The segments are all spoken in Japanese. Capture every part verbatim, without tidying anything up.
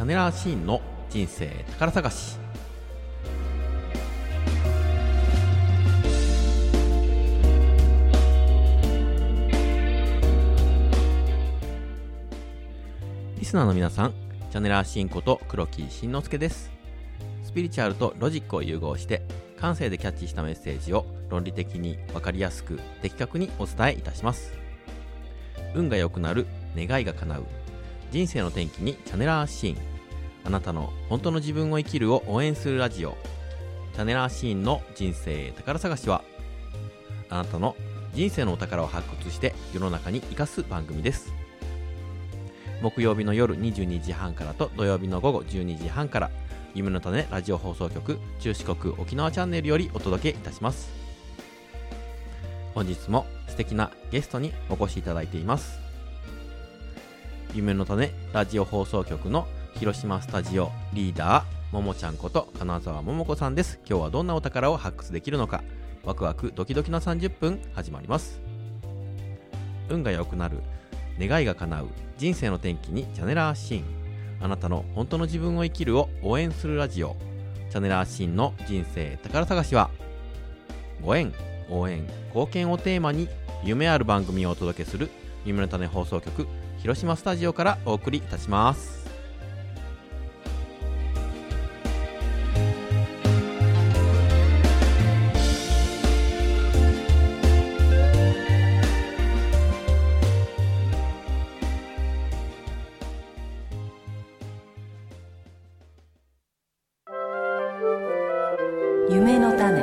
ャネラーシーンの人生宝探し。リスナーの皆さん、チャネラーシーンこと黒木慎之介です。スピリチュアルとロジックを融合して感性でキャッチしたメッセージを論理的に分かりやすく的確にお伝えいたします。運が良くなる、願いが叶う、人生の転機にチャネラーシーン。あなたの本当の自分を生きるを応援するラジオ、チャネラーシーンの人生宝探しは、あなたの人生のお宝を発掘して世の中に生かす番組です。木曜日の夜にじゅうにじはんからと土曜日の午後じゅうにじはんから、夢の種ラジオ放送局中四国沖縄チャンネルよりお届けいたします。本日も素敵なゲストにお越しいただいています。夢の種ラジオ放送局の広島スタジオリーダーももちゃんこと金沢ももこさんです。今日はどんなお宝を発掘できるのか、ワクワクドキドキのさんじゅっぷん始まります。運が良くなる、願いが叶う、人生の転機にチャネラーシーン。あなたの本当の自分を生きるを応援するラジオ、チャネラーシーンの人生宝探しは、ご縁、応援、貢献をテーマに夢ある番組をお届けする夢の種放送局広島スタジオからお送りいたします。 夢の種。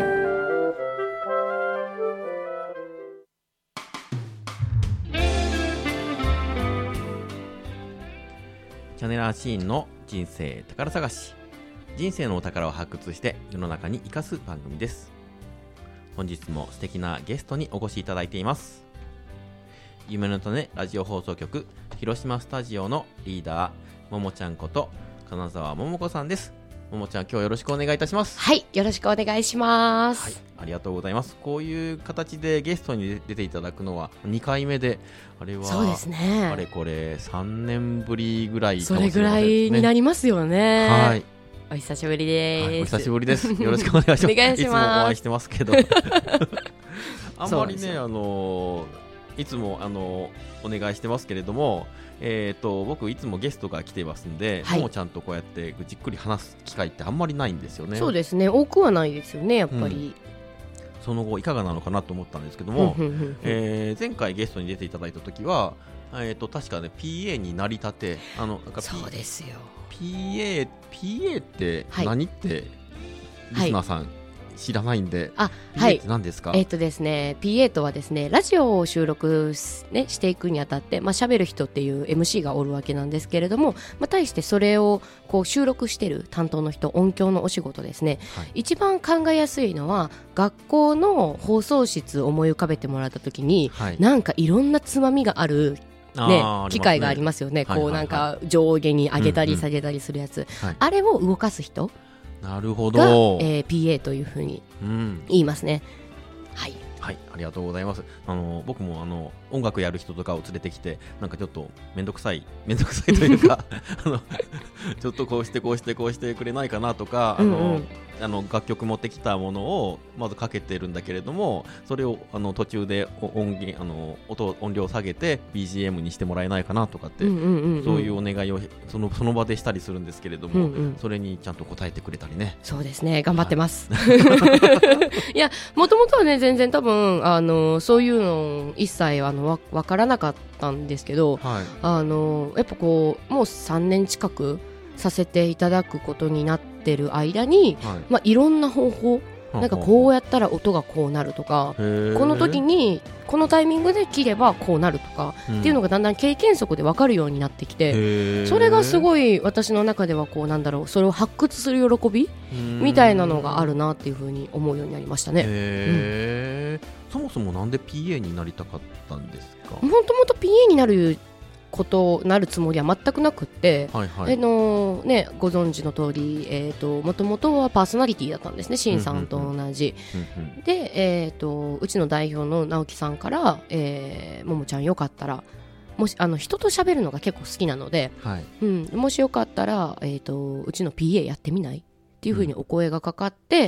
チャネラーシーンの人生宝探し、人生のお宝を発掘して世の中に生かす番組です。本日も素敵なゲストにお越しいただいています。夢の種ラジオ放送局広島スタジオのリーダーももちゃんこと金沢ももこさんです。ももちゃん、今日よろしくお願いいたします。 はい、よろしくお願いします。 はい、ありがとうございます。こういう形でゲストに出ていただくのはにかいめで、あれはそうですね、 あれこれさんねんぶりぐらいかもしれませんね。 それぐらいになりますよね。 はい、 お久しぶりです、 はい、お久しぶりです。よろしくお願いします。 お願いします。 いつもお会いしてますけどあんまりね、あのいつもあのお願いしてますけれども、えー、と僕いつもゲストが来てますんで、はい、ももちゃんとこうやってじっくり話す機会ってあんまりないんですよね。 そうですね、多くはないですよね、やっぱり、うん、 その後いかがなのかなと思ったんですけども、えー、前回ゲストに出ていただいた時は、えー、と確かね ピーエー になりたて、あのなんか P、 そうですよ。 ピーエー、ピーエー って何、はい、ってリスナーさん、はい、知らないんで、 あ、 ピーエー って何ですか？ はい、えっとですね、ピーエー とはですね、ラジオを収録、ね、していくにあたって、まあ、喋る人っていう エムシー がおるわけなんですけれども、まあ、対してそれをこう収録してる担当の人、音響のお仕事ですね、はい、一番考えやすいのは学校の放送室を思い浮かべてもらった時に、はい、なんかいろんなつまみがあるね、機械がありますよね、こうなんか上下に上げたり下げたりするやつ、うんうん、あれを動かす人、 なるほど、 が、えー、ピーエー というふうに言いますね、うん、はい、 はい、ありがとうございます。あの僕もあの音楽やる人とかを連れてきて、なんかちょっとめんどくさいめんどくさいというかあのちょっとこうしてこうしてこうしてくれないかなとか、あの、うんうん、あの楽曲持ってきたものをまずかけてるんだけれども、それをあの途中で音源あの音音量を下げて ビージーエム にしてもらえないかなとかって、うんうんうんうん、そういうお願いをそのその場でしたりするんですけれども、うんうん、それにちゃんと答えてくれたりね。 そうですね、頑張ってます、はい、いや、もともとはね、全然多分あのそういうの一切あのわ分からなかったんですけど、はい、あのやっぱこうもうさんねん近くさせていただくことになってる間に、はい、まあ、いろんな方法、なんかこうやったら音がこうなるとか、この時にこのタイミングで切ればこうなるとか、うん、っていうのがだんだん経験則で分かるようになってきて、それがすごい私の中ではこうなんだろう、それを発掘する喜びみたいなのがあるなっていうふうに思うようになりましたね。 へー、うん、そもそもなんで ピーエー になりたかったんですか？ もともと ピーエー になることなるつもりは全くなくって、はいはい、あのね、ご存知の通り、えーと、もともとはパーソナリティだったんですね、シンさんと同じ、うんうんうん、で、えーと、うちの代表の直樹さんから、えー、ももちゃんよかったらもしあの人と喋るのが結構好きなので、はいうん、もしよかったら、えーと、うちの ピーエー やってみないっていう風にお声がかかって、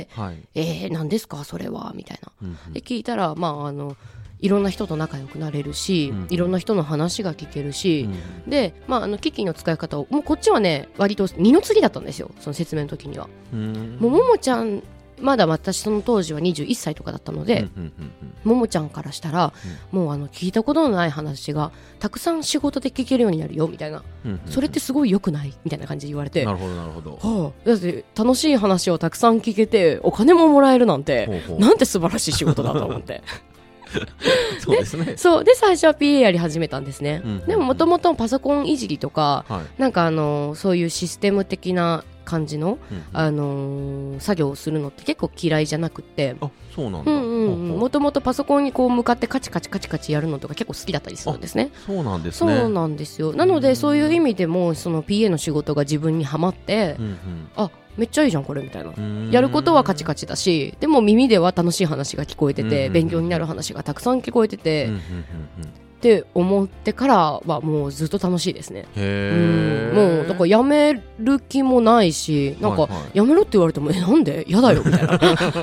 うんはい、えー、何ですかそれはみたいな、うんうん、で聞いたら、まあ、あのいろんな人と仲良くなれるし、うん、いろんな人の話が聞けるし、うん、で、まあ、あの機器の使い方をもうこっちはね割と二の次だったんですよ、その説明の時には。うんもうももちゃんまだ私その当時はにじゅういっさいとかだったので、うんうんうんうん、ももちゃんからしたら、うん、もうあの聞いたことのない話がたくさん仕事で聞けるようになるよみたいな、うんうんうん、それってすごい良くないみたいな感じで言われて、 なるほどなるほど、 はあ、だって楽しい話をたくさん聞けてお金ももらえるなんてほうほうなんて素晴らしい仕事だと思ってそうですね。 そうで最初は ピーエー やり始めたんですね、うんうんうん、でももともとパソコンいじりとか、はい、なんかあのそういうシステム的な感じの、うんうんあのー、作業をするのって結構嫌いじゃなくて、 あそうなんだ、 もともとパソコンにこう向かってカチカチカチカチやるのとか結構好きだったりするんですね。 そうなんですね。 そうなんですよ。なのでそういう意味でもその ピーエー の仕事が自分にはまって、うんうん、あめっちゃいいじゃんこれみたいな、やることはカチカチだしでも耳では楽しい話が聞こえてて、うんうんうん、勉強になる話がたくさん聞こえてて、うんうんうんうんって思ってからはもうずっと楽しいですね。 へうんもうだからやめる気もないしなんかやめろって言われても、はいはい、えなんでやだよみたいな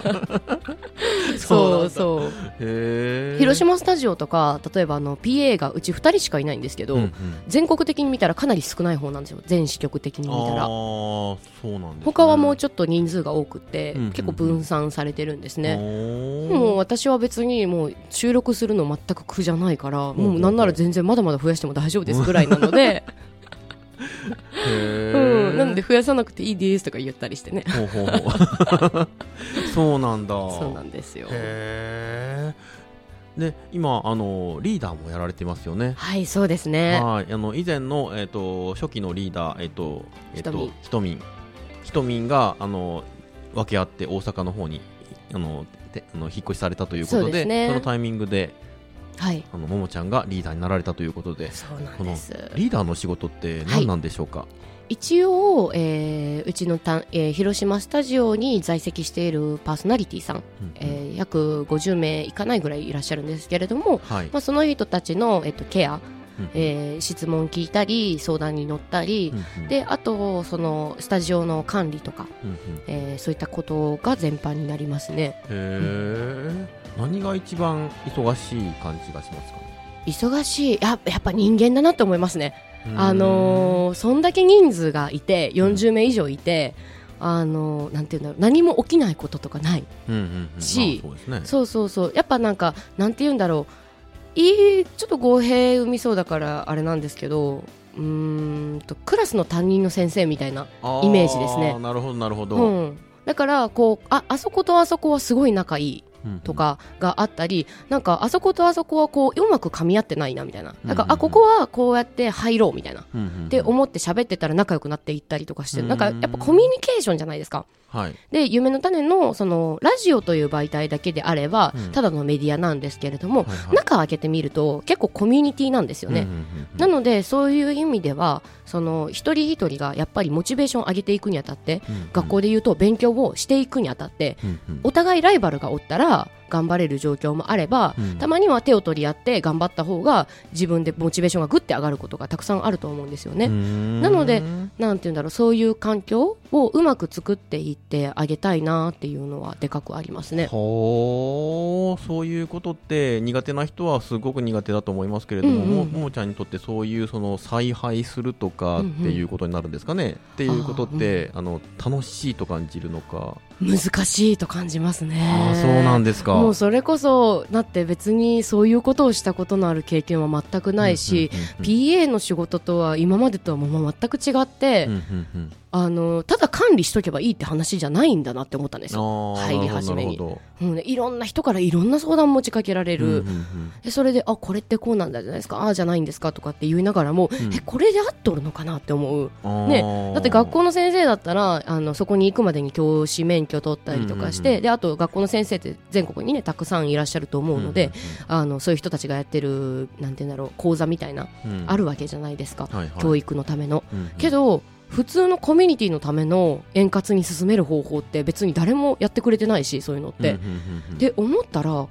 そうそうへ広島スタジオとか例えばあの ピーエー がうちふたりしかいないんですけど、うんうん、全国的に見たらかなり少ない方なんですよ、全支局的に見たら。あそうなんですね、 他はもうちょっと人数が多くて、うんうんうん、結構分散されてるんですね。もう私は別にもう収録するの全く苦じゃないからもうなんなら全然まだまだ増やしても大丈夫ですぐらいなのでへうん、なので増やさなくていいですとか言ったりしてねほうほうほうそうなんだ。 そうなんですよ。 へで今あのリーダーもやられてますよね。 はいそうですね。 はいあの以前の、えー、と初期のリーダー、えーとえー、とひとみんひとみんがあの分け合って大阪の方にあのてあの引っ越しされたということ で, そ, で、ね、そのタイミングではい、あのももちゃんがリーダーになられたということで、 そうなんです。 このリーダーの仕事って何なんでしょうか。はい、 一応、えー、うちのた、えー、広島スタジオに在籍しているパーソナリティさん、うんえー、約ごじゅうめいいかないぐらいいらっしゃるんですけれども、はいまあ、その人たちの、えっと、ケアうんえー、質問聞いたり相談に乗ったり、うんうん、であとそのスタジオの管理とか、うんうんえー、そういったことが全般になりますね。 へー、うん、何が一番忙しい感じがしますかね。 忙しい や, やっぱ人間だなと思いますね。あのー、そんだけ人数がいてよんじゅうめい以上いて、うんあのー、なんていうんだろう何も起きないこととかない、うんうんうんし、まあそうですね、そうそうそうやっぱなんかなんていうんだろういいちょっと語弊生みそうだからあれなんですけどうーんとクラスの担任の先生みたいなイメージですね。 なるほどなるほど、 うん、だからこう あ, あそことあそこはすごい仲いいとかがあったり、うんうん、なんかあそことあそこはこううまく噛み合ってないなみたいな、なんか、うんうん、あここはこうやって入ろうみたいな、うんうん、って思って喋ってたら仲良くなっていったりとかして、うんうん、なんかやっぱコミュニケーションじゃないですか。はい、で夢の種 の, そのラジオという媒体だけであれば、うん、ただのメディアなんですけれども、はいはい、中を開けてみると結構コミュニティなんですよね、うんうんうんうん、なのでそういう意味ではその一人一人がやっぱりモチベーションを上げていくにあたって、うんうん、学校でいうと勉強をしていくにあたって、うんうん、お互いライバルがおったら頑張れる状況もあれば、うん、たまには手を取り合って頑張った方が自分でモチベーションがグッて上がることがたくさんあると思うんですよね。なのでなんていうんだろうそういう環境をうまく作っていってあげたいなっていうのはでかくありますね。 ほーそういうことって苦手な人はすごく苦手だと思いますけれども、うんうん、も, ももちゃんにとってそういうその采配するとかっていうことになるんですかね、うんうん、っていうことって あ,、うん、あの楽しいと感じるのか難しいと感じますね。 あそうなんですか。 もうそれこそだって別にそういうことをしたことのある経験は全くないし、うんうんうんうん、ピーエー の仕事とは今までとはもう全く違って、うんうんうんあのただ管理しとけばいいって話じゃないんだなって思ったんですよ。入り始めに、うん、いろんな人からいろんな相談持ちかけられる、うんうんうん、でそれであこれってこうなんだじゃないですかああじゃないんですかとかって言いながらも、うん、えこれで合っとるのかなって思う、ね、だって学校の先生だったらあのそこに行くまでに教師免許取ったりとかして、うんうんうん、であと学校の先生って全国にねたくさんいらっしゃると思うので、うんうんうん、あのそういう人たちがやってるなんていうんだろう講座みたいな、うん、あるわけじゃないですか、はいはい、教育のための、うんうん、けど普通のコミュニティのための円滑に進める方法って別に誰もやってくれてないしそういうのって、うんうんうんうん、で思ったら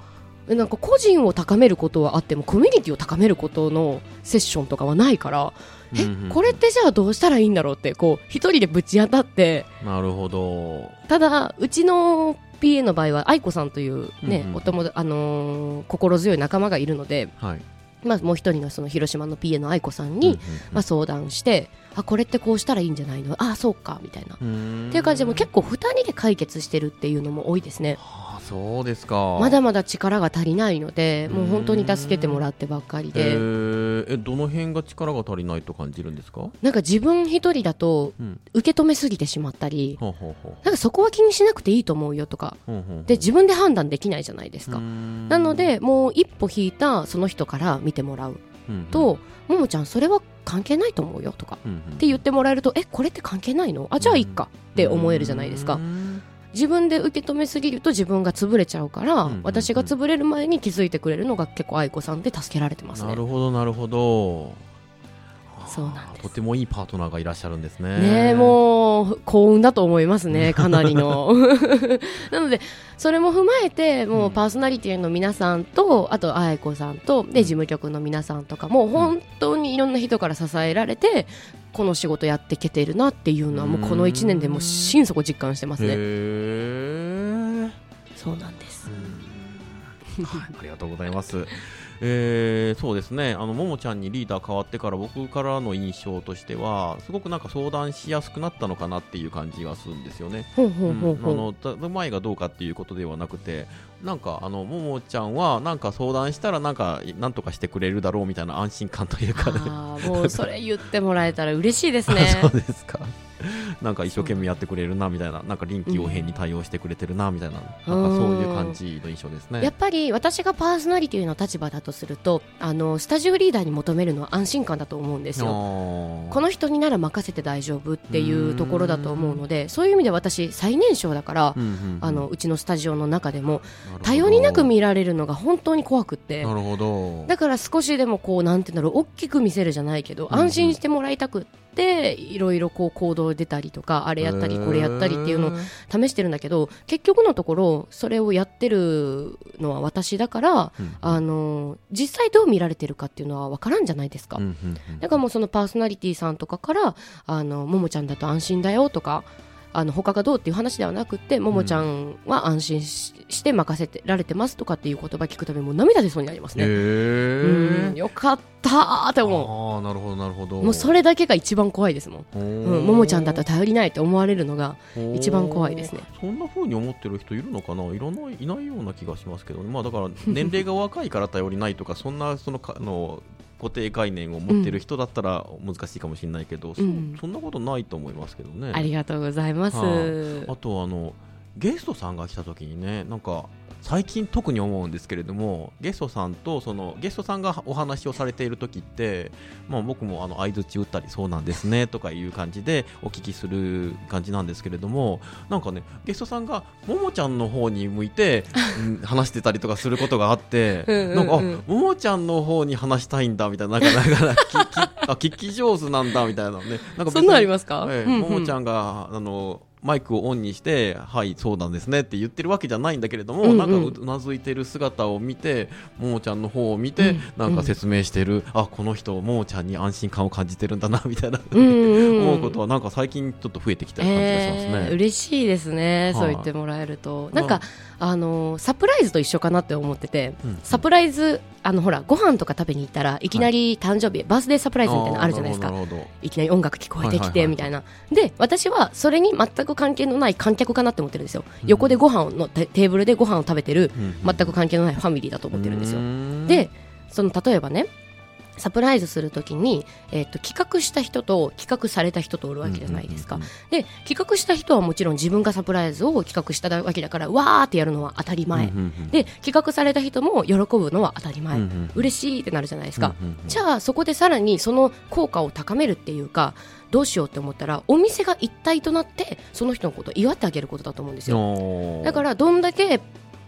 なんか個人を高めることはあってもコミュニティを高めることのセッションとかはないから、うんうん、えこれってじゃあどうしたらいいんだろうってこう一人でぶち当たって。 なるほど。 ただうちの ピーエー の場合は愛子さんというね、うんうん、お友達、あのー、心強い仲間がいるので、はい、まあ、もう一人のその広島の ピーエー の愛子さんに、うんうんうん、まあ、相談して、あこれってこうしたらいいんじゃないの、あそうかみたいなっていう感じでも結構ふたりで解決してるっていうのも多いですね。 はあ、そうですか。 まだまだ力が足りないのでもう本当に助けてもらってばっかりで。 えー、えどの辺が力が足りないと感じるんですか？ なんか自分一人だと受け止めすぎてしまったり、うん、なんかそこは気にしなくていいと思うよとか、うんうんうん、で自分で判断できないじゃないですか。なのでもう一歩引いたその人から見てもらうと、うんうん、ももちゃんそれは関係ないと思うよとか、うんうん、って言ってもらえるとえこれって関係ないの、あじゃあいいかって思えるじゃないですか。自分で受け止めすぎると自分が潰れちゃうから、うんうんうん、私が潰れる前に気づいてくれるのが結構愛子さんで助けられてますね。 なるほどなるほど。 そうなんです。 とてもいいパートナーがいらっしゃるんですね。 ね、もう幸運だと思いますね、かなりのなのでそれも踏まえてもうパーソナリティの皆さんと、うん、あと愛子さんとで事務局の皆さんとかも本当にいろんな人から支えられてこの仕事やっていけてるなっていうのはもうこのいちねんでもう心底実感してますね。へー、そうなんです。 はい、ありがとうございます。えー、そうですね、あのももちゃんにリーダー変わってから僕からの印象としてはすごくなんか相談しやすくなったのかなっていう感じがするんですよね。うまいがどうかっていうことではなくて、なんかあのももちゃんはなんか相談したらなんかなんとかしてくれるだろうみたいな安心感というかね。 あもうそれ言ってもらえたら嬉しいですね。 そうですか。なんか一生懸命やってくれるなみたいな、なんか臨機応変に対応してくれてるなみたいな、うん、なんかそういう感じの印象ですね。 やっぱり私がパーソナリティの立場だとするとあのスタジオリーダーに求めるのは安心感だと思うんですよ。この人になら任せて大丈夫っていうところだと思うので、そういう意味で私最年少だから、うんうんうん、あのうちのスタジオの中でも頼りなく見られるのが本当に怖くって、 なるほど。 だから少しでもこうなんていうんだろう大きく見せるじゃないけど、安心してもらいたくってでいろいろこう行動出たりとかあれやったりこれやったりっていうのを試してるんだけど、結局のところそれをやってるのは私だから、うん、あの実際どう見られてるかっていうのは分からんじゃないですか、うんうんうん、だからもうそのパーソナリティさんとかからあのももちゃんだと安心だよとかあの他がどうっていう話ではなくてももちゃんは安心 し,、うん、して任せてられてますとかっていう言葉聞くたびもう涙出そうになりますね。へー、うん、よかったーって思う。 あー、なるほどなるほど。 もうそれだけが一番怖いですもん、うん、ももちゃんだったら頼りないって思われるのが一番怖いですね。 そんな風に思ってる人いるのかな。いらない、いないような気がしますけどね。まあだから年齢が若いから頼りないとかそんなそのかあの固定概念を持ってる人だったら難しいかもしれないけど、うん、そ, そんなことないと思いますけどね。 ありがとうございます。 はあ、あとあのゲストさんが来た時にね、なんか最近特に思うんですけれども、ゲストさんとそのゲストさんがお話をされている時って、まあ、僕もあの相槌打ったりそうなんですねとかいう感じでお聞きする感じなんですけれども、なんかねゲストさんがももちゃんの方に向いて、うん、話してたりとかすることがあってうんうん、うん、なんかあももちゃんの方に話したいんだみたいな、なんかなんか聞きあ聞き上手なんだみたいなね。なんかそんなありますか。 ええ、うんうん、ももちゃんがあのマイクをオンにしてはいそうなんですねって言ってるわけじゃないんだけれども、うんうん、なんかうなずいてる姿を見てももちゃんの方を見て、うん、なんか説明してる、うん、あこの人ももちゃんに安心感を感じてるんだなみたいな、うんうん、思うことはなんか最近ちょっと増えてきた感じがしますね、 えー、嬉しいですね、はあ、そう言ってもらえるとなんか、まあ、あのサプライズと一緒かなって思ってて、うんうん、サプライズあのほらご飯とか食べに行ったらいきなり誕生日、はい、バースデーサプライズみたいなのあるじゃないですか。いきなり音楽聞こえてきてみたいな、はいはいはい、で私はそれに全く関係のない観客かなって思ってるんですよ、うん、横でご飯のテーブルでご飯を食べてる、うんうん、全く関係のないファミリーだと思ってるんですよ。でその例えばねサプライズするときに、えー、と企画した人と企画された人とおるわけじゃないですか、うんうんうんうん、で企画した人はもちろん自分がサプライズを企画したわけだからわーってやるのは当たり前、うんうんうん、で企画された人も喜ぶのは当たり前、うんうん、嬉しいってなるじゃないですか、うんうんうん、じゃあそこでさらにその効果を高めるっていうかどうしようって思ったらお店が一体となってその人のことを祝ってあげることだと思うんですよ。だからどんだけ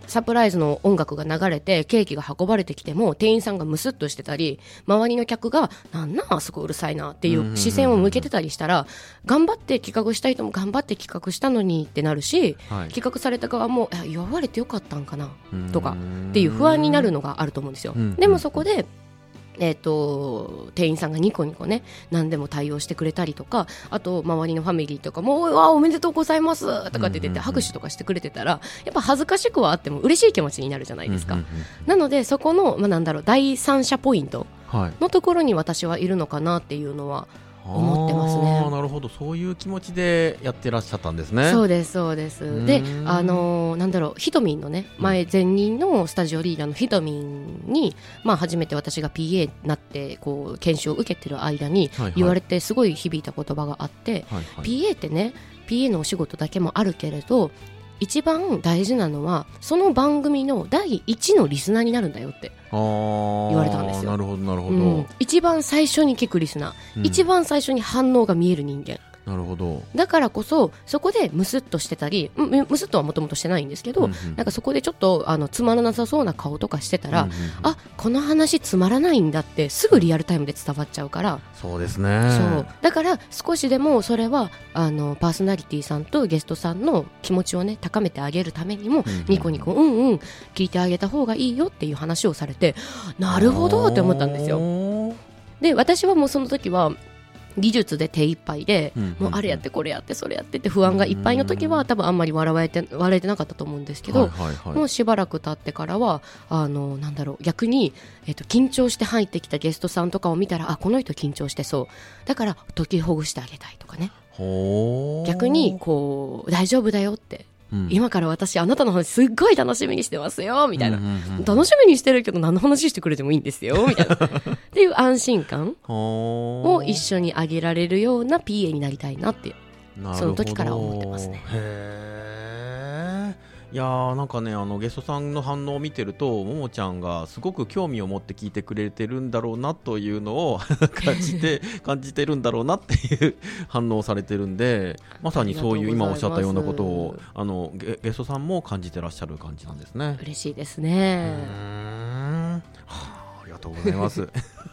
サプライズの音楽が流れてケーキが運ばれてきても店員さんがムスッとしてたり周りの客がなんなんあそこうるさいなっていう視線を向けてたりしたら頑張って企画した人も頑張って企画したのにってなるし、はい、企画された側も言われてよかったんかなとかっていう不安になるのがあると思うんですよ。でもそこでえー、と店員さんがニコニコね何でも対応してくれたりとかあと周りのファミリーとかもわおめでとうございますとかって言って拍手とかしてくれてたらやっぱ恥ずかしくはあっても嬉しい気持ちになるじゃないですか。なのでそこの、まあ、なんだろう第三者ポイントのところに私はいるのかなっていうのは思ってますね。 あなるほどそういう気持ちでやってらっしゃったんですね。 そうですそうです。であのー、なんだろうひとみんのね前前任のスタジオリーダーのひとみんに、まあ、初めて私が ピーエー になってこう研修を受けてる間に言われてすごい響いた言葉があって、はいはい、ピーエー ってね ピーエー のお仕事だけもあるけれど一番大事なのはその番組の第一のリスナーになるんだよって言われたんですよ。 なるほどなるほど、うん、 一番最初に聞くリスナー、うん、一番最初に反応が見える人間なるほどだからこそそこでムスッとしてたりムムスッとはもともとしてないんですけど、うんうん、なんかそこでちょっとあのつまらなさそうな顔とかしてたら、うんうんうん、あこの話つまらないんだってすぐリアルタイムで伝わっちゃうからそうですねそうだから少しでもそれはあのパーソナリティさんとゲストさんの気持ちをね高めてあげるためにも、うんうん、ニコニコうんうん聞いてあげた方がいいよっていう話をされてなるほどって思ったんですよ。で私はもうその時は技術で手一杯で、うんうんうん、もうあれやってこれやってそれやってって不安がいっぱいの時は多分あんまり笑われて笑えてなかったと思うんですけど、はいはいはい、もうしばらく経ってからはあのなんだろう逆に、えっと、緊張して入ってきたゲストさんとかを見たらあこの人緊張してそうだから解きほぐしてあげたいとかね逆にこう大丈夫だよってうん、今から私あなたの話すっごい楽しみにしてますよみたいな、うんうんうん、楽しみにしてるけど何の話してくれてもいいんですよみたいなっていう安心感を一緒にあげられるような ピーエー になりたいなってその時から思ってますね。 へーいやーなんかねあのゲストさんの反応を見てるとももちゃんがすごく興味を持って聞いてくれてるんだろうなというのを感じて感じてるんだろうなっていう反応をされてるんでまさにそういう今おっしゃったようなことをあの ゲ, ゲストさんも感じてらっしゃる感じなんですね。 嬉しいですね。 うーん、はあ、ありがとうございます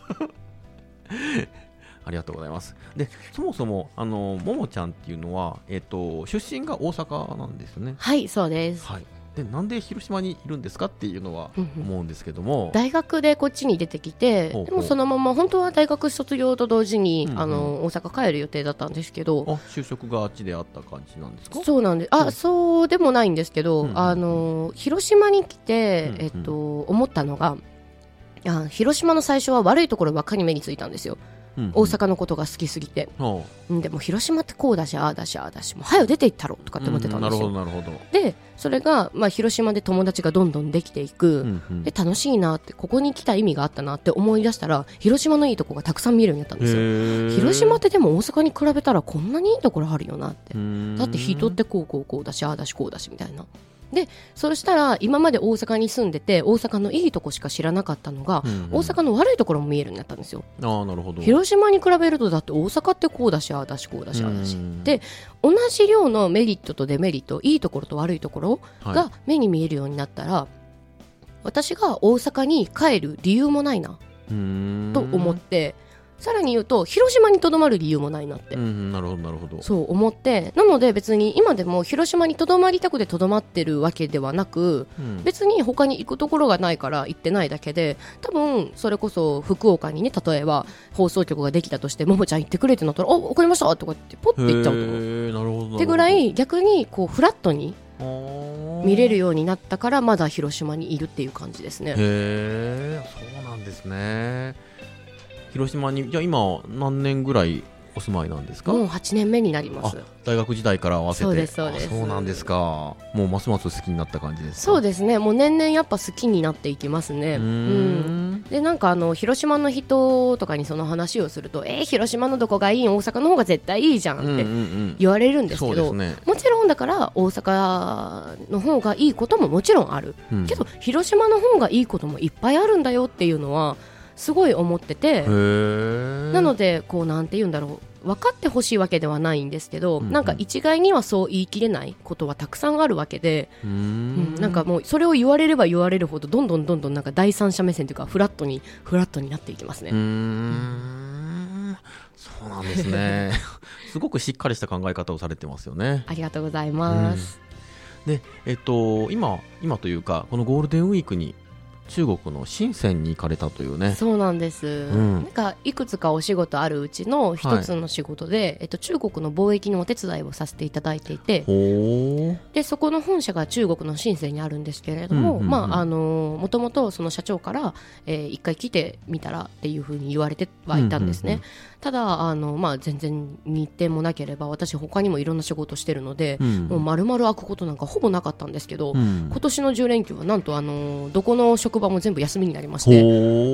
ありがとうございます。でそもそもあのももちゃんっていうのは、えー、と出身が大阪なんですよね。 はいそうです、 はい、でなんで広島にいるんですかっていうのは思うんですけども、うんうん、 大学でこっちに出てきてほうほうでもそのまま本当は大学卒業と同時に、うんうん、あの大阪帰る予定だったんですけどあ就職があっちであった感じなんですか。 そうなんですあ、うん、そうでもないんですけど、うんうん、あの広島に来て、うんうんえっと、思ったのがあ広島の最初は悪いところばっかり目についたんですよ。うんうん、大阪のことが好きすぎて、うん、でも広島ってこうだしああだしああだしもう早く出ていったろとかって思ってたんですよ、うん、なるほどなるほど。でそれが、まあ、広島で友達がどんどんできていく、うんうん、で楽しいなってここに来た意味があったなって思い出したら広島のいいとこがたくさん見えるようになったんですよ。広島ってでも大阪に比べたらこんなにいいところあるよなってだって人ってこうこうこうだしああだしこうだしみたいなでそうしたら今まで大阪に住んでて大阪のいいとこしか知らなかったのが、うんうん、大阪の悪いところも見えるようになったんですよ。あなるほど。広島に比べるとだって大阪ってこうだしああだしこうだしああだしで同じ量のメリットとデメリットいいところと悪いところが目に見えるようになったら、はい、私が大阪に帰る理由もないなと思ってさらに言うと広島にとどまる理由もないなって、うん、なるほどなるほどそう思ってなので別に今でも広島にとどまりたくてとどまってるわけではなく、うん、別に他に行くところがないから行ってないだけで多分それこそ福岡にね例えば放送局ができたとしてももちゃん行ってくれってなったらお分かりましたとかってポッて行っちゃうと思う。なるほどってぐらい逆にこうフラットに見れるようになったからまだ広島にいるっていう感じですね。 へーそうなんですね。広島にじゃあ今何年ぐらいお住まいなんですか。 もうはちねんめになります。 大学時代から合わせて。 そうですそうです。 そうなんですか。もうますます好きになった感じですか。 そうですねもう年々やっぱ好きになっていきますね。うーん、うん、でなんかあの広島の人とかにその話をするとえー、広島のどこがいい大阪の方が絶対いいじゃんって言われるんですけど、うんうんうんね、もちろんだから大阪の方がいいことももちろんある、うん、けど広島の方がいいこともいっぱいあるんだよっていうのはすごい思っててなのでこうなんて言うんだろう分かってほしいわけではないんですけど、うんうん、なんか一概にはそう言い切れないことはたくさんあるわけで、うーん、うん、なんかもうそれを言われれば言われるほどどんどんどんどんなんか第三者目線というかフラットにフラットになっていきますね。 うーん、うん、そうなんですねすごくしっかりした考え方をされてますよね。 ありがとうございます、 うん、で、えっと、今今というかこのゴールデンウィークに中国の深センに行かれたというね。 そうなんです、うん、なんかいくつかお仕事あるうちの一つの仕事で、はい、えっと、中国の貿易のお手伝いをさせていただいていて、でそこの本社が中国の深センにあるんですけれども、うんうんうん、まああのもともとその社長から、えー、一回来てみたらっていうふうに言われてはいたんですね、うんうんうん、ただあの、まあ、全然日程もなければ私他にもいろんな仕事してるので、うん、もう丸々開くことなんかほぼなかったんですけど、うん、今年のじゅう連休はなんとあのどこの職場も全部休みになりまして、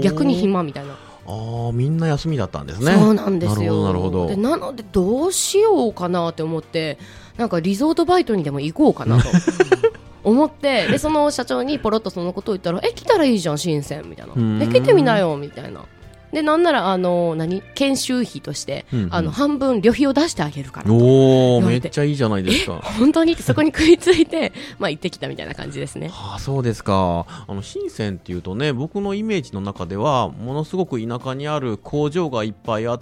逆に暇みたいな。 あ、みんな休みだったんですね。 そうなんですよ。 なるほど、なるほど。 でなのでどうしようかなって思って、なんかリゾートバイトにでも行こうかなと思って、でその社長にポロッとそのことを言ったら、え来たらいいじゃん深センみたいな、え来てみなよみたいな。でなんならあの何研修費として、うんうん、あの半分旅費を出してあげるからと。 おー、めっちゃいいじゃないですか。 本当にってそこに食いついてまあ行ってきたみたいな感じですね。 はあ、そうですか。あの深センっていうとね、僕のイメージの中ではものすごく田舎にある工場がいっぱいあって、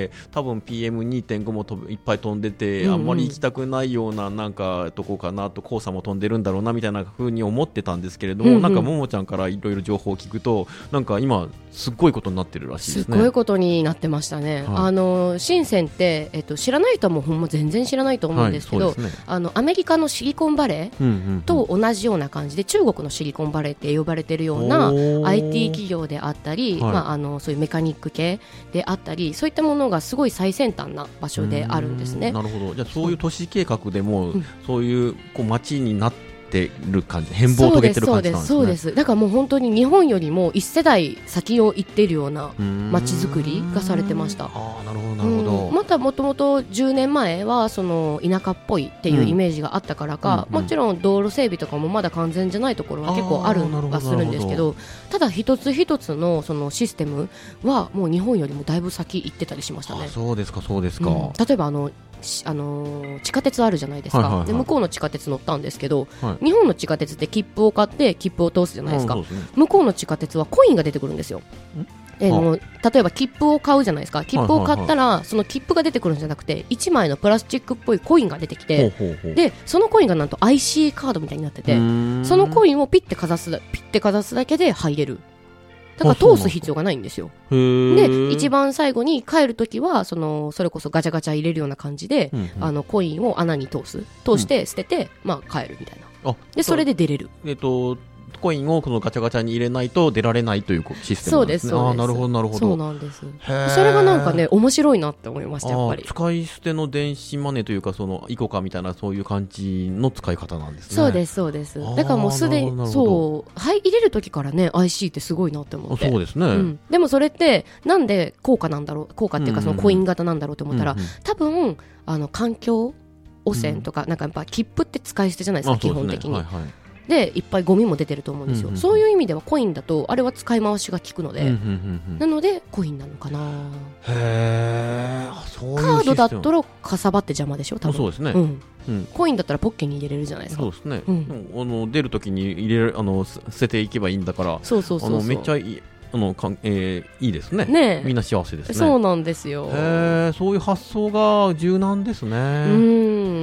多分 ピーエムにてんご も飛ぶいっぱい飛んでて、うんうん、あんまり行きたくないようななんかとこかなと、黄砂も飛んでるんだろうなみたいな風に思ってたんですけれども、うんうん、なんかももちゃんからいろいろ情報を聞くと、なんか今すっごいことになってるらしいですね。 すごいことになってましたね、はい、あの深センって、えっと、知らない人はもうほんま全然知らないと思うんですけど、はいね、あのアメリカのシリコンバレーと同じような感じで、中国のシリコンバレーって呼ばれてるような アイティー 企業であったり、はい、まあ、あのそういうメカニック系であったり、そういったものがすごい最先端な場所であるんですね。 なるほど。じゃあそういう都市計画でも、うん、そういうこう街になっててる感じ、変貌を遂げてる感じなんですね。 そうです、そうです。だからもう本当に日本よりも一世代先を行っているような街づくりがされてました。 あ、なるほどなるほど。 またもともとじゅうねんまえはその田舎っぽいっていうイメージがあったからか、うんうんうん、もちろん道路整備とかもまだ完全じゃないところは結構あるはするんですけど、ただ一つ一つのそのシステムはもう日本よりもだいぶ先行ってたりしましたね。 あ、そうですかそうですか、うん、 例えばあのあのー、地下鉄あるじゃないですか、はいはいはい、で向こうの地下鉄乗ったんですけど、はい、日本の地下鉄って切符を買って切符を通すじゃないですか、うん、そうですね、向こうの地下鉄はコインが出てくるんですよ。えー、もう例えば切符を買うじゃないですか、切符を買ったら、はいはいはい、その切符が出てくるんじゃなくていちまいのプラスチックっぽいコインが出てきて、ほうほうほう、でそのコインがなんと アイシー カードみたいになってて、そのコインをピッてかざすピッてかざすだけで入れる。だから通す必要がないんですよ。で一番最後に帰るときは そのそれこそガチャガチャ入れるような感じで、うんうん、あのコインを穴に通す通して捨てて、うん、まあ、帰るみたいな。でそれで出れる、 えっとコインをこのガチャガチャに入れないと出られないというシステムなんですね。そうです、そうです。あ、なるほどなるほど。 そうなんです。それがなんかね面白いなって思いました。やっぱり使い捨ての電子マネーというか、そのイコカみたいなそういう感じの使い方なんですね。 そうですそうです。だからもうすでにそうはい入れる時からね アイシー ってすごいなって思って。 そうですね、うん、 でもそれってなんで効果なんだろう、効果っていうかそのコイン型なんだろうと思ったら、うんうん、多分あの環境汚染とか、うん、なんかやっぱ切符って使い捨てじゃないですか、基本的に。はいはい、でいっぱいゴミも出てると思うんですよ、うんうんうん、そういう意味ではコインだとあれは使い回しが効くので、うんうんうんうん、なのでコインなのかな。 へー、そういうシステム。 カードだったらかさばって邪魔でしょ多分。 そうですね、 うんうん、コインだったらポッケに入れれるじゃないですか。 そうですね、うん、あの出るときに入れるあの捨てていけばいいんだから、 そうそうそうそう、 あのめっちゃいいあのかん、えー、いいですね。 ね、 みんな幸せですね。 そうなんですよ。 へー、そういう発想が柔軟ですね。 うん、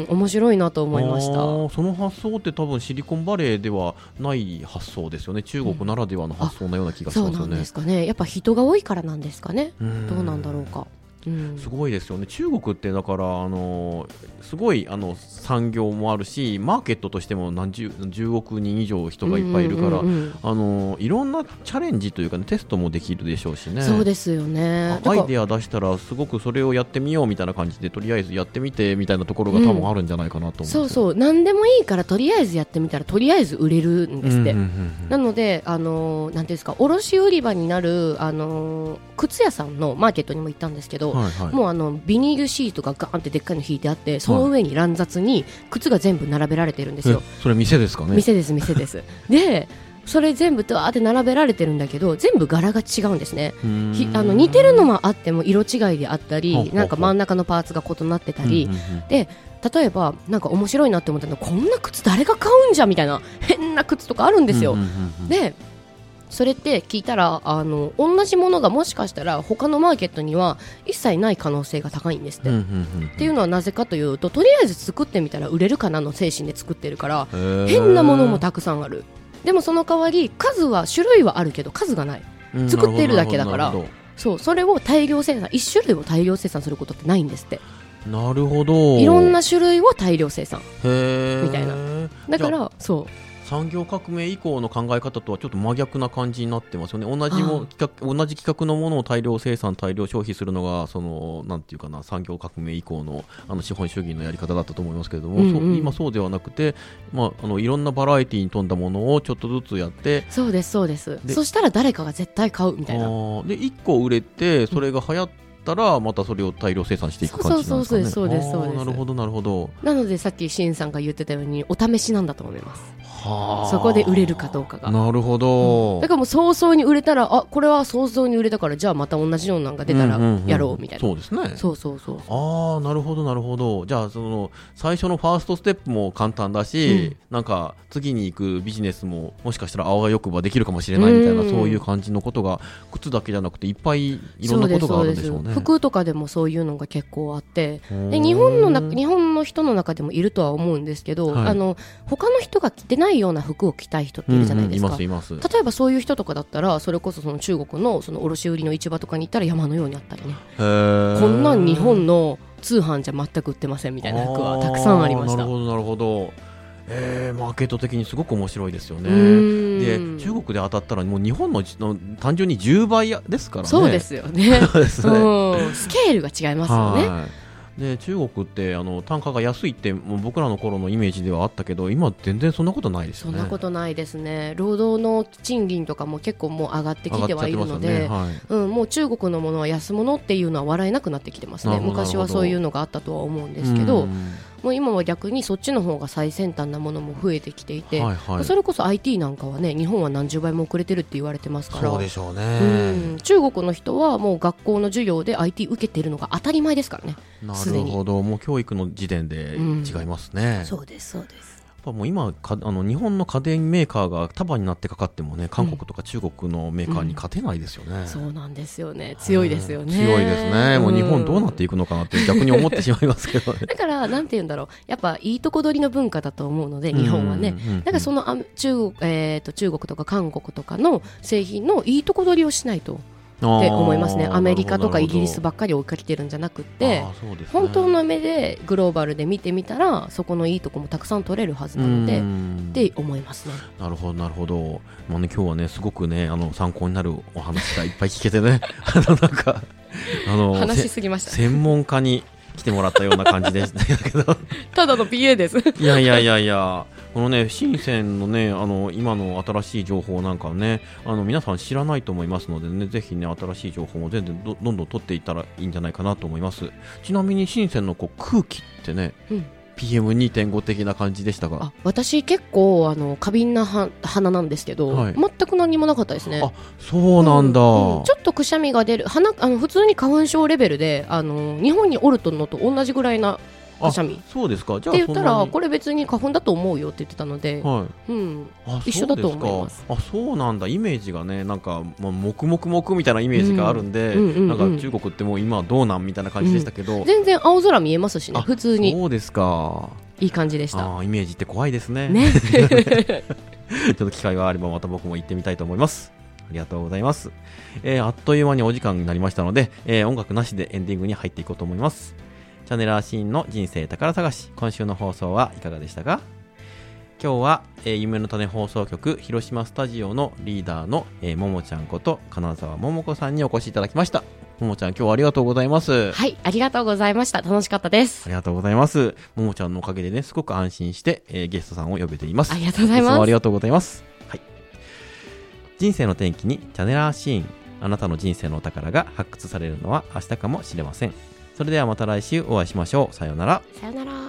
面白いなと思いました。 その発想って多分シリコンバレーではない発想ですよね。中国ならではの発想のような気がしますよね、うん、そうなんですかね。やっぱ人が多いからなんですかね。どうなんだろうか。うん、 すごいですよね。中国ってだからあのすごいあの産業もあるし、マーケットとしても何十、じゅうおくにん以上人がいっぱいいるから、うんうんうんうん、あのいろんなチャレンジというか、ね、テストもできるでしょうしね。 そうですよね。 アイデア出したらすごくそれをやってみようみたいな感じで、とりあえずやってみてみたいなところが多分あるんじゃないかなと思うんですよ、 うん、そうそう、何でもいいからとりあえずやってみたらとりあえず売れるんですって、うんうんうんうん、なのであのなんていうんですか、卸売り場になるあの靴屋さんのマーケットにも行ったんですけど、はいはい、もうあのビニールシートがガーンってでっかいの引いてあって、その上に乱雑に靴が全部並べられてるんですよ。 それ店ですかね。 店です店ですでそれ全部とわーって並べられてるんだけど全部柄が違うんですね。ひあの似てるのもあっても色違いであったり、ほうほうほう、なんか真ん中のパーツが異なってたり、うんうんうん、で例えばなんか面白いなって思ったのこんな靴誰が買うんじゃみたいな変な靴とかあるんですよ、うんうんうんうん、でそれって聞いたらあの同じものがもしかしたら他のマーケットには一切ない可能性が高いんですって、うんうんうんうん、っていうのはなぜかというととりあえず作ってみたら売れるかなの精神で作ってるから変なものもたくさんある。でもその代わり数は種類はあるけど数がない、うん、作ってるだけだからそうそれを大量生産一種類を大量生産することってないんですって。 なるほど。 いろんな種類を大量生産みたいな。だからそう産業革命以降の考え方とはちょっと真逆な感じになってますよね。同じも企画同じ企画のものを大量生産大量消費するのがそのなんていうかな産業革命以降のあの資本主義のやり方だったと思いますけれども、うんうん、そう今そうではなくて、まあ、あのいろんなバラエティに富んだものをちょっとずつやってそうですそうです。そしたら誰かが絶対買うみたいな。 でいっこ売れてそれが流行ってたらまたそれを大量生産していく感じなんですかね。 そうですそうですそうです。 なるほどなるほど。 なのでさっきシンさんが言ってたようにお試しなんだと思います。はそこで売れるかどうかが。 なるほど、 うん、だからもう早々に売れたらあこれは早々に売れたからじゃあまた同じようなのが出たらやろうみたいな、 うんうんうん、そうですね。 そうそうそうそう。 ああなるほどなるほど。じゃあその最初のファーストステップも簡単だし、うん、なんか次に行くビジネスももしかしたらあわよくばできるかもしれないみたいな、うん、そういう感じのことが靴だけじゃなくていっぱいいろんなことがあるんでしょうね。 服とかでもそういうのが結構あってで日本のな日本の人の中でもいるとは思うんですけど、はい、あの他の人が着てないような服を着たい人っているじゃないですか、 うんうん、いますいます。 例えばそういう人とかだったらそれこそその中国のその卸売の市場とかに行ったら山のようにあったりね。へーこんなん日本の通販じゃ全く売ってませんみたいな服はたくさんありました。 なるほどなるほど。えー、マーケット的にすごく面白いですよね。で中国で当たったらもう日本 の, の単純にじゅうばいですからね。 そうですよねそうですね、うん、スケールが違いますよね。 はいで中国ってあの単価が安いってもう僕らの頃のイメージではあったけど今全然そんなことないですよね。 そんなことないですね。労働の賃金とかも結構もう上がってきてはいるので、ねはいうん、もう中国のものは安物っていうのは笑えなくなってきてますね。昔はそういうのがあったとは思うんですけど、もう今は逆にそっちの方が最先端なものも増えてきていて、はいはい、それこそ アイティー なんかはね日本は何十倍も遅れてるって言われてますから。 そうでしょうね。 うん中国の人はもう学校の授業で アイティー 受けてるのが当たり前ですからね。 なるほど。もう教育の時点で違いますね、 うん、そうですそうです。 やっぱもう今かあの日本の家電メーカーが束になってかかってもね韓国とか中国のメーカーに勝てないですよね、 うん、そうなんですよね。強いですよね。 強いですね、うん、もう日本どうなっていくのかなって逆に思ってしまいますけど、ね、 だからなんて言うんだろうやっぱいいとこ取りの文化だと思うので日本はね、うんうんうんうん、だからそのあ 中, 国、えー、と中国とか韓国とかの製品のいいとこ取りをしないとって思いますね。アメリカとかイギリスばっかり追いかけてるんじゃなくって、ね、本当の目でグローバルで見てみたらそこのいいとこもたくさん取れるはずなのでって思いますね。 なるほどなるほど、まあね、今日はねすごくねあの参考になるお話がいっぱい聞けてねあのなんかあの話しすぎました、ね、 専門家に来てもらったような感じでしたけどただの ピーエー ですいやいやいやいやこのね深センのねあの今の新しい情報なんかねあの皆さん知らないと思いますのでねぜひね新しい情報も全然 ど, どんどん取っていったらいいんじゃないかなと思います。ちなみに深センのこう空気ってね、うん、ピーエムにてんご 的な感じでしたが。 あ私結構あの過敏なは鼻なんですけど、はい、全く何もなかったですね。 あそうなんだ、うんうん、 ちょっとくしゃみが出る鼻あの普通に花粉症レベルであの日本におるとのと同じぐらいなくしゃみ。 そうですか。じゃあって言ったらこれ別に花粉だと思うよって言ってたので、はいうん、あ一緒だと思います。 あそうなんだ。イメージがねなんか、まあ、黙々黙みたいなイメージがあるんで、うんうんうんうん、なんか中国ってもう今どうなんみたいな感じでしたけど、 うん、全然青空見えますしね普通に。 そうですか。 いい感じでした。 あイメージって怖いですね。 ねちょっと機会があればまた僕も行ってみたいと思います。ありがとうございます、えー、あっという間にお時間になりましたので、えー、音楽なしでエンディングに入っていこうと思います。チャネラーシーンの人生宝探し、今週の放送はいかがでしたか？今日は、えー、夢の種放送局広島スタジオのリーダーの、えー、ももちゃんこと金沢ももこさんにお越しいただきました。ももちゃん今日はありがとうございます。 はい、ありがとうございました。楽しかったです。 ありがとうございます。ももちゃんのおかげでねすごく安心して、えー、ゲストさんを呼べています。 ありがとうございます。いつもありがとうございます。はい、人生の転機にチャネラーシーン、あなたの人生のお宝が発掘されるのは明日かもしれません。それではまた来週お会いしましょう。さようなら。 さようなら。